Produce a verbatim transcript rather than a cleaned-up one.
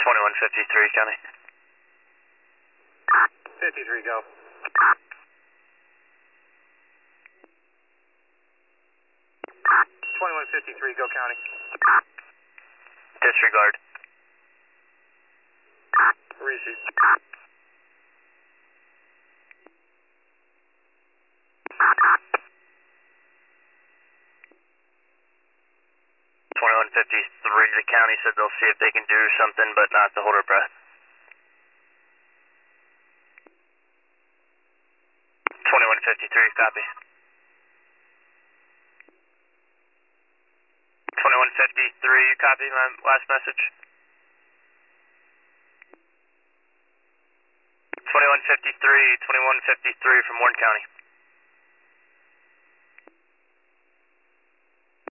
twenty-one fifty-three, County. fifty-three, go. twenty-one fifty-three, go, County. Disregard. Receive. twenty-one fifty-three, the county said they'll see if they can do something, but not to hold our breath. twenty-one fifty-three, copy. twenty-one fifty-three, you copy my last message? twenty-one fifty-three, twenty-one fifty-three from Warren County.